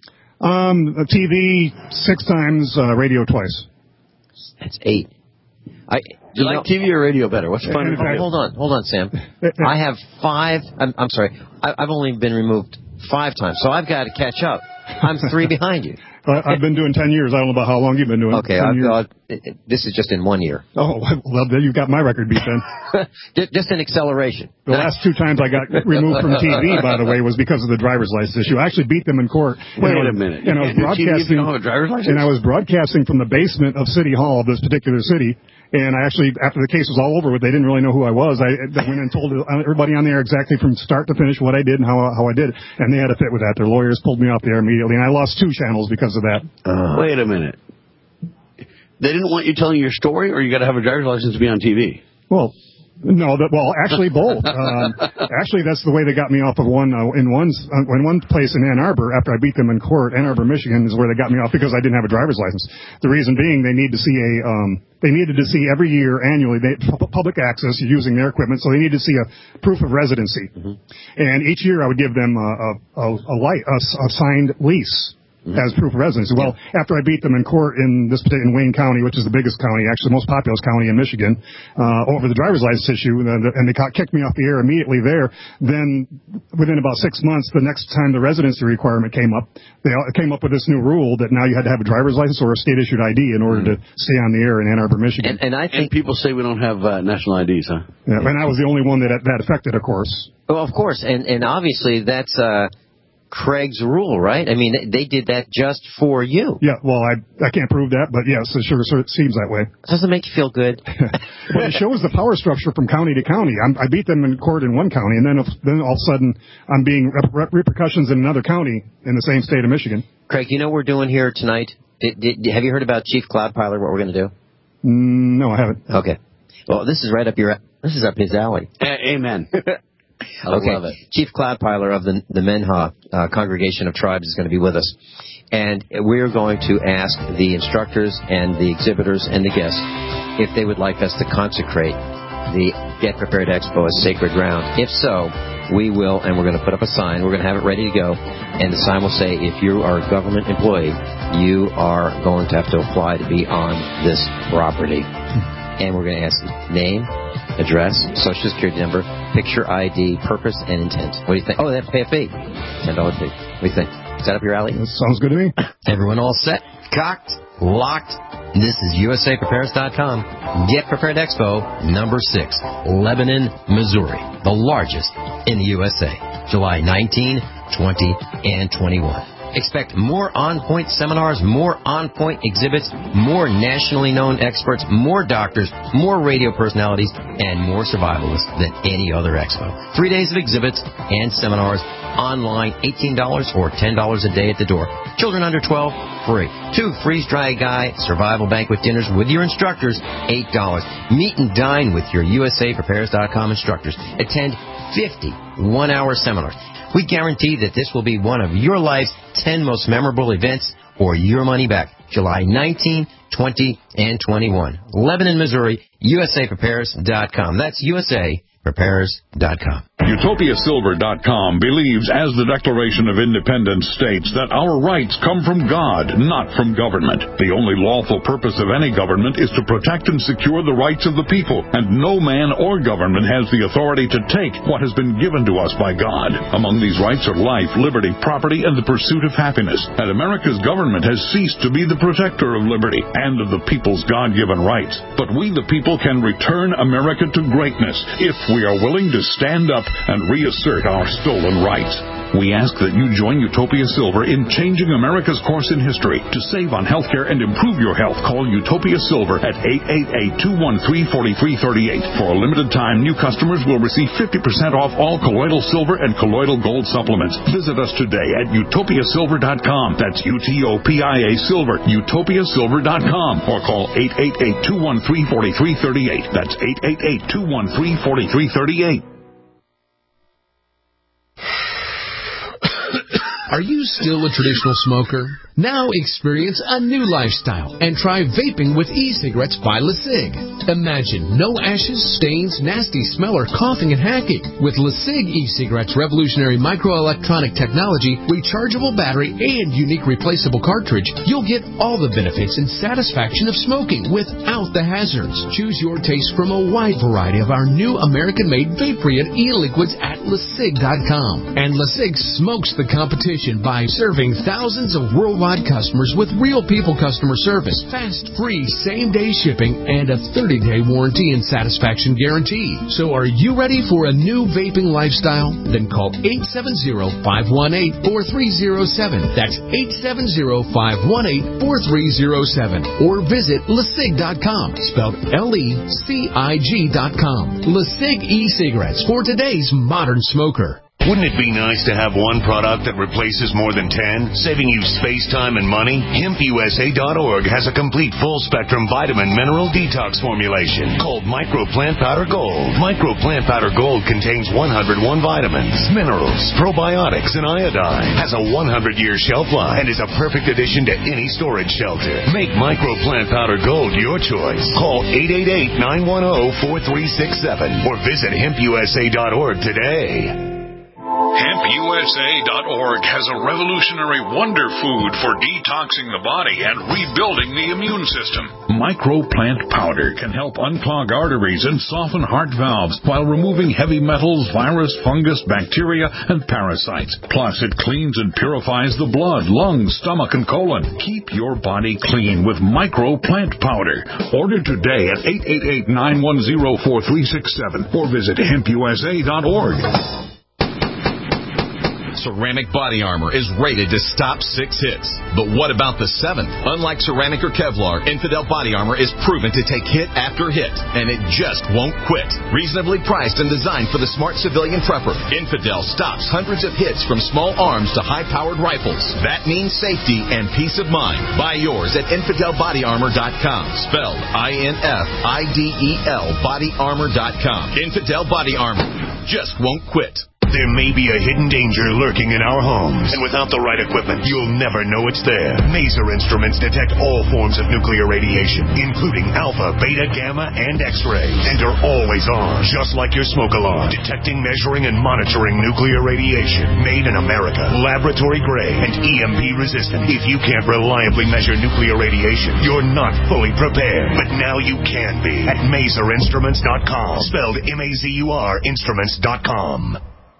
TV 6 times, radio twice. That's 8. Do you like TV or radio better? What's fun? Hold on, Sam. I have 5. I'm sorry. I've only been removed 5 times, so I've got to catch up. I'm 3 behind you. I've been doing 10 years. I don't know about how long you've been doing it. Okay, this is just in 1 year. Oh, well, you've got my record beat then. Just an acceleration. The last 2 times I got removed from TV, by the way, was because of the driver's license issue. I actually beat them in court. Wait a minute. And I was broadcasting. You don't have a driver's license? And I was broadcasting from the basement of City Hall of this particular city. And I actually, after the case was all over with, they didn't really know who I was. I went and told everybody on there exactly from start to finish what I did and how I did it. And they had a fit with that. Their lawyers pulled me off the air immediately, and I lost 2 channels because of that. Wait a minute. They didn't want you telling your story, or you got to have a driver's license to be on TV? Well, no, actually both. Actually, that's the way they got me off of one place in Ann Arbor after I beat them in court. Ann Arbor, Michigan is where they got me off because I didn't have a driver's license. The reason being they needed to see every year annually public access using their equipment, so they needed to see a proof of residency. Mm-hmm. And each year I would give them a signed lease. as proof of residency. Well, after I beat them in court in Wayne County, which is the biggest county, actually the most populous county in Michigan, over the driver's license issue, and they kicked me off the air immediately there. Then within about 6 months, the next time the residency requirement came up, they came up with this new rule that now you had to have a driver's license or a state-issued ID in order to stay on the air in Ann Arbor, Michigan. And I think people say we don't have national IDs, huh? Yeah, and I was the only one that affected, of course. Well, of course, and obviously that's Craig's rule, right? I mean, they did that just for you. Yeah, well, I can't prove that, but yes, it sure seems that way. Doesn't make you feel good. Well, it shows the power structure from county to county. I beat them in court in one county, and then all of a sudden I'm being repercussions in another county in the same state of Michigan. Craig, you know what we're doing here tonight? Have you heard about Chief Cloudpiler, what we're going to do? No, I haven't. Okay. Well, this is right up his alley. Amen. I love it. Chief Cloudpiler of the Menha Congregation of Tribes is going to be with us. And we're going to ask the instructors and the exhibitors and the guests if they would like us to consecrate the Get Prepared Expo as sacred ground. If so, we will, and we're going to put up a sign. We're going to have it ready to go. And the sign will say, if you are a government employee, you are going to have to apply to be on this property. And we're going to ask name, address, social security number, picture ID, purpose, and intent. What do you think? Oh, they have to pay a fee. $10 fee. What do you think? Is that up your alley? That sounds good to me. Everyone all set? Cocked? Locked? This is USAPrepares.com. Get Prepared Expo number 6, Lebanon, Missouri. The largest in the USA. July 19, 20, and 21. Expect more on-point seminars, more on-point exhibits, more nationally known experts, more doctors, more radio personalities, and more survivalists than any other expo. 3 days of exhibits and seminars, online $18 or $10 a day at the door. Children under 12, free. 2 freeze-dry guy survival banquet dinners with your instructors, $8. Meet and dine with your USAPrepares.com instructors. Attend 50 one-hour seminars. We guarantee that this will be one of your life's 10 most memorable events or your money back. July 19, 20, and 21. Lebanon, Missouri, USAPrepares.com. That's USAPrepares.com. UtopiaSilver.com believes, as the Declaration of Independence states, that our rights come from God, not from government. The only lawful purpose of any government is to protect and secure the rights of the people, and no man or government has the authority to take what has been given to us by God. Among these rights are life, liberty, property, and the pursuit of happiness. And America's government has ceased to be the protector of liberty and of the people's God-given rights. But we, the people, can return America to greatness if we are willing to stand up and reassert our stolen rights. We ask that you join Utopia Silver in changing America's course in history. To save on health care and improve your health, call Utopia Silver at 888-213-4338. For a limited time, new customers will receive 50% off all colloidal silver and colloidal gold supplements. Visit us today at utopiasilver.com. That's UTOPIA Silver, utopiasilver.com. Or call 888-213-4338. That's 888-213-4338. Are you still a traditional smoker? Now experience a new lifestyle and try vaping with e-cigarettes by LeSig. Imagine no ashes, stains, nasty smell, or coughing and hacking. With LeSig e-cigarettes' revolutionary microelectronic technology, rechargeable battery, and unique replaceable cartridge, you'll get all the benefits and satisfaction of smoking without the hazards. Choose your taste from a wide variety of our new American-made vape-free e-liquids at LeSig.com. And LeSig smokes the competition by serving thousands of worldwide customers with real people customer service, fast, free, same-day shipping, and a 30-day warranty and satisfaction guarantee. So are you ready for a new vaping lifestyle? Then call 870-518-4307. That's 870-518-4307. Or visit LeSig.com, spelled LECIG.com. LeSig e-cigarettes for today's modern smoker. Wouldn't it be nice to have one product that replaces more than 10, saving you space, time, and money? HempUSA.org has a complete full-spectrum vitamin mineral detox formulation called Micro Plant Powder Gold. Micro Plant Powder Gold contains 101 vitamins, minerals, probiotics, and iodine. Has a 100-year shelf life and is a perfect addition to any storage shelter. Make Micro Plant Powder Gold your choice. Call 888-910-4367 or visit HempUSA.org today. HempUSA.org has a revolutionary wonder food for detoxing the body and rebuilding the immune system. Microplant powder can help unclog arteries and soften heart valves while removing heavy metals, virus, fungus, bacteria, and parasites. Plus, it cleans and purifies the blood, lungs, stomach, and colon. Keep your body clean with Microplant powder. Order today at 888-910-4367 or visit HempUSA.org. Ceramic Body Armor is rated to stop 6 hits. But what about the 7th? Unlike ceramic or Kevlar, Infidel Body Armor is proven to take hit after hit, and it just won't quit. Reasonably priced and designed for the smart civilian prepper, Infidel stops hundreds of hits from small arms to high-powered rifles. That means safety and peace of mind. Buy yours at InfidelBodyArmor.com. Spelled INFIDEL BodyArmor.com. Infidel Body Armor just won't quit. There may be a hidden danger lurking in our homes, and without the right equipment, you'll never know it's there. Maser Instruments detect all forms of nuclear radiation, including alpha, beta, gamma, and X-ray, and are always on, just like your smoke alarm, detecting, measuring, and monitoring nuclear radiation. Made in America, laboratory grade, and EMP resistant. If you can't reliably measure nuclear radiation, you're not fully prepared. But now you can be at MaserInstruments.com, spelled M-A-Z-U-R Instruments.com.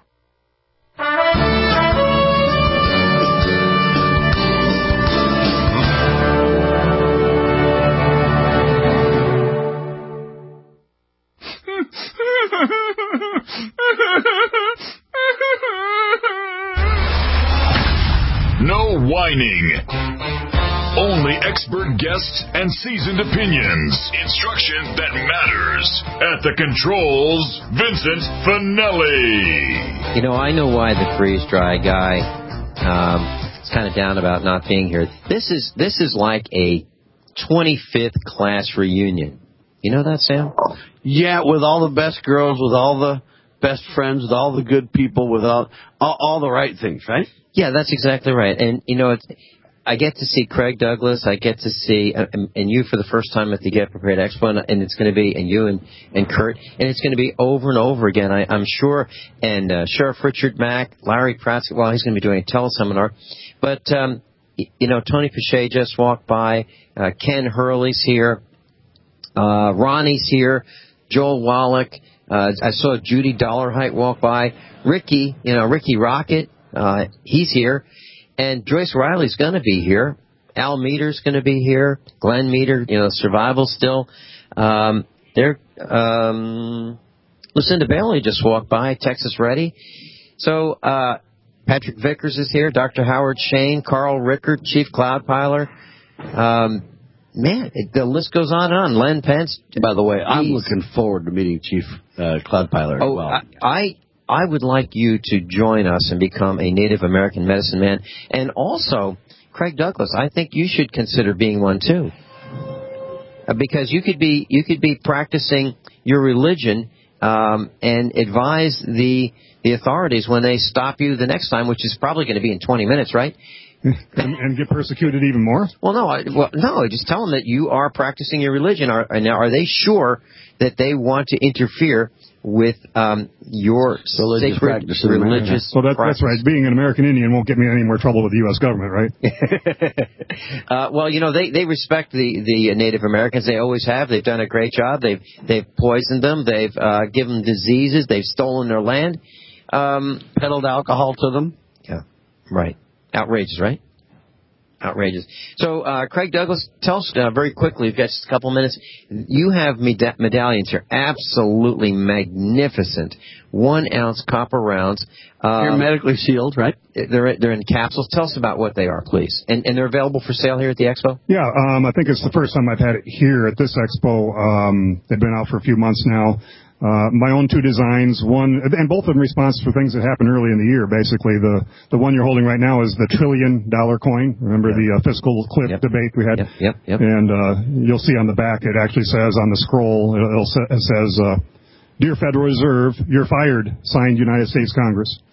No whining. Only expert guests and seasoned opinions. Instruction that matters. At the controls, Vincent Finelli. You know, I know why the freeze-dry guy is kind of down about not being here. This is like a 25th class reunion. You know that, Sam? Yeah, with all the best girls, with all the best friends, with all the good people, with all the right things, right? Yeah, that's exactly right. And, you know, I get to see Craig Douglas. I get to see, and you for the first time at the Get Prepared Expo, and it's going to be, and you and Kurt, and it's going to be over and over again, I'm sure. And Sheriff Richard Mack, Larry Pratsky, well, he's going to be doing a teleseminar. But, you know, Tony Pache just walked by. Ken Hurley's here. Ronnie's here. Joel Wallach. I saw Judy Dollarheight walk by. Ricky Rocket, he's here. And Joyce Riley's going to be here. Al Meter's going to be here. Glenn Meter, you know, Survival still. Lucinda Bailey just walked by. Texas Ready. So Patrick Vickers is here. Dr. Howard Shane. Carl Rickert, Chief Cloud Piler. Man, the list goes on and on. Len Pence. By the way, I'm looking forward to meeting Chief Cloud Piler as well. I would like you to join us and become a Native American medicine man. And also, Craig Douglas, I think you should consider being one too. Because you could be practicing your religion and advise the authorities when they stop you the next time, which is probably going to be in 20 minutes, right? And get persecuted even more? Well, no. Just tell them that you are practicing your religion. Are they sure that they want to interfere with your sacred religious Well, that's right. Being an American Indian won't get me any more trouble with the U.S. government, right? Well, you know, they respect the Native Americans. They always have. They've done a great job. They've poisoned them. They've given them diseases. They've stolen their land. Peddled alcohol to them. Yeah, right. Outrageous, right? Outrageous. So, Craig Douglas, tell us very quickly, we've got just a couple minutes. You have medallions here. Absolutely magnificent. 1 ounce copper rounds. Hermetically sealed, right? They're in capsules. Tell us about what they are, please. And they're available for sale here at the Expo? Yeah, I think it's the first time I've had it here at this Expo. They've been out for a few months now. My own 2 designs, one, and both in response to things that happened early in the year, basically. The one you're holding right now is the $1 trillion coin. Remember the fiscal cliff debate we had? Yep. And you'll see on the back, it actually says on the scroll, it says, Dear Federal Reserve, you're fired, signed United States Congress.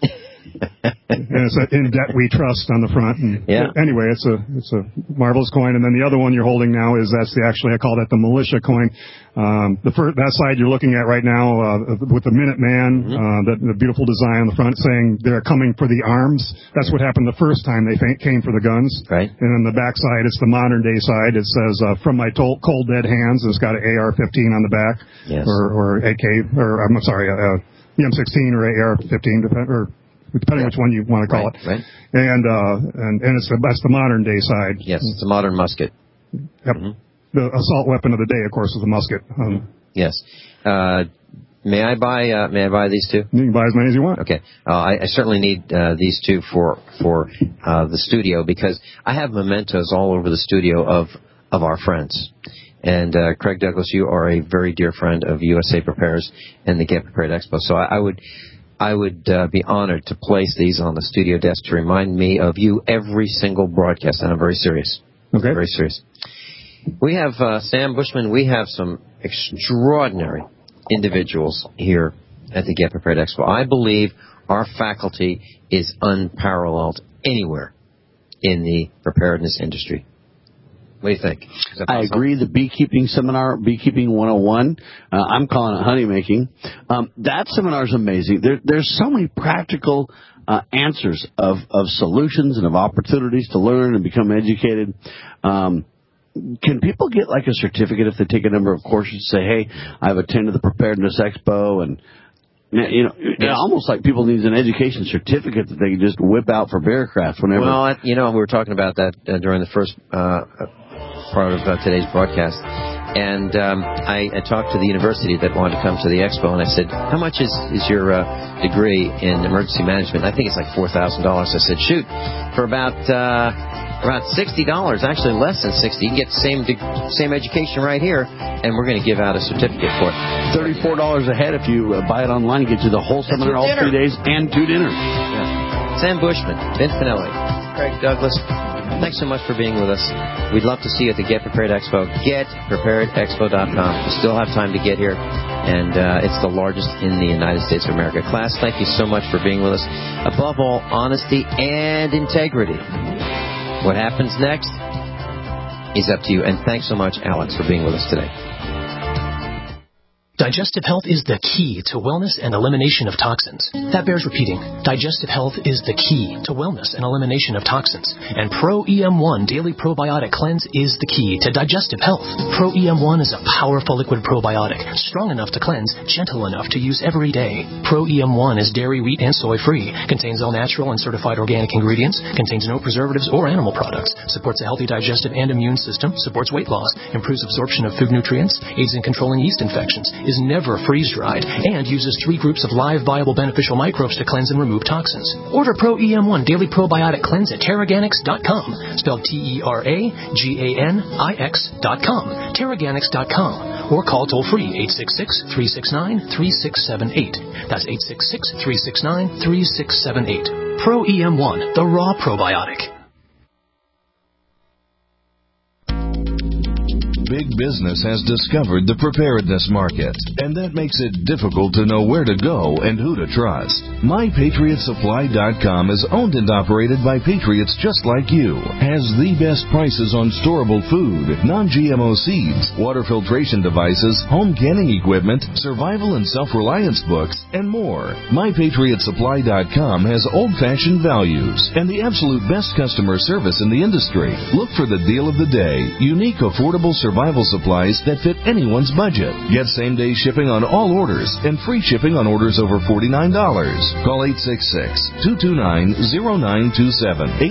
And it's In Debt We Trust on the front. And anyway, it's a marvelous coin. And then the other one you're holding now I call that the militia coin. That side you're looking at right now with the Minuteman, the beautiful design on the front saying they're coming for the arms. That's what happened the first time they came for the guns. Right. And then the back side, it's the modern day side. It says, from my cold dead hands. It's got an AR-15 on the back. Yes. Or AK, or I'm sorry, M16 or AR-15, or depending which one you want to call it. Right. And that's the modern day side. Yes, it's a modern musket. Yep. The assault weapon of the day, of course, is the musket. Yes. May I buy these two? You can buy as many as you want. Okay. I certainly need these two for the studio, because I have mementos all over the studio of our friends. And Craig Douglas, you are a very dear friend of USA Prepares and the Get Prepared Expo. So I would be honored to place these on the studio desk to remind me of you every single broadcast, and I'm very serious. Okay. Very serious. We have Sam Bushman. We have some extraordinary individuals here at the Get Prepared Expo. I believe our faculty is unparalleled anywhere in the preparedness industry. What do you think? I agree. The beekeeping seminar, Beekeeping 101, I'm calling it honey making. That seminar is amazing. There's so many practical answers of solutions and of opportunities to learn and become educated. Can people get like a certificate if they take a number of courses? Say, hey, I've attended the Preparedness Expo, and it's almost like people need an education certificate that they can just whip out for Bearcraft whenever. Well, we were talking about that during the first part of today's broadcast, and I talked to the university that wanted to come to the expo, and I said, how much is your degree in emergency management? I think it's like $4,000. I said, shoot, for about $60, actually less than $60, you can get the same education right here, and we're going to give out a certificate for it. $34 a head if you buy it online. Get you the whole seminar all 3 days and 2 dinners. Yeah. Sam Bushman, Vin Finelli, Craig Douglas, thanks so much for being with us. We'd love to see you at the Get Prepared Expo. GetPreparedExpo.com. You still have time to get here, and it's the largest in the United States of America. Class, thank you so much for being with us. Above all, honesty and integrity. What happens next is up to you. And thanks so much, Alex, for being with us today. Digestive health is the key to wellness and elimination of toxins. That bears repeating. Digestive health is the key to wellness and elimination of toxins. And Pro EM1 Daily Probiotic Cleanse is the key to digestive health. Pro EM1 is a powerful liquid probiotic, strong enough to cleanse, gentle enough to use every day. Pro EM1 is dairy, wheat, and soy free, contains all natural and certified organic ingredients, contains no preservatives or animal products, supports a healthy digestive and immune system, supports weight loss, improves absorption of food nutrients, aids in controlling yeast infections, is never freeze-dried, and uses 3 groups of live, viable, beneficial microbes to cleanse and remove toxins. Order Pro EM1 Daily Probiotic Cleanse at Terraganix.com, spelled TerraGanix.com, Terraganix.com, or call toll-free 866-369-3678. That's 866-369-3678. Pro EM1, the raw probiotic. Big business has discovered the preparedness market, and that makes it difficult to know where to go and who to trust. MyPatriotSupply.com is owned and operated by patriots just like you, has the best prices on storable food, non-GMO seeds, water filtration devices, home canning equipment, survival and self-reliance books, and more. MyPatriotSupply.com has old-fashioned values and the absolute best customer service in the industry. Look for the deal of the day, unique, affordable survival supplies that fit anyone's budget. Get same-day shipping on all orders and free shipping on orders over $49. Call 866-229-0927,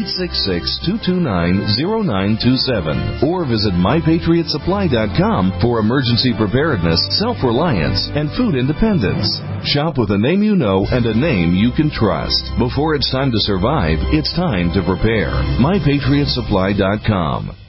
866-229-0927, or visit MyPatriotSupply.com for emergency preparedness, self-reliance, and food independence. Shop with a name you know and a name you can trust. Before it's time to survive, it's time to prepare. MyPatriotSupply.com.